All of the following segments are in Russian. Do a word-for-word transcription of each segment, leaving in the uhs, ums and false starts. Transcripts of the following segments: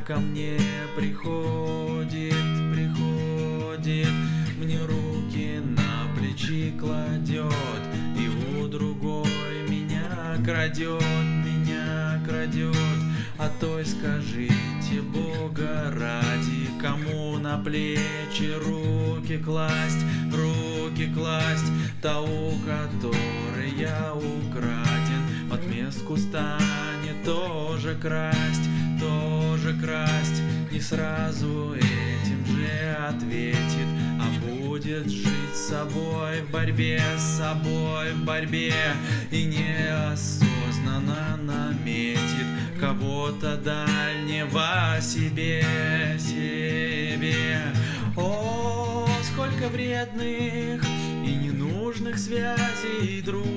ко мне приходит, приходит, мне руки на плечи кладет, и у другой меня крадет, меня крадет. А той скажите, Бога ради, кому на плечи руки класть, руки класть? Та, у которой я украден, отместку станет тоже красть, тоже красть. Не сразу этим же ответит, а будет жить с собой в борьбе, с собой в борьбе, и неосознанно наметит кого-то дальнего себе, себе. О, сколько вредных и ненужных связей, дружб,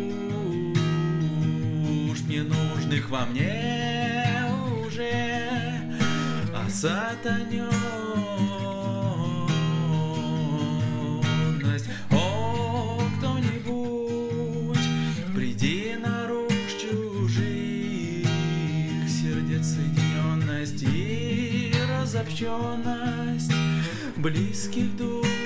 ненужных во мне уже осатаненность. О, кто-нибудь, приди на рук чужих сердец соединенность и разобщенность близких душ.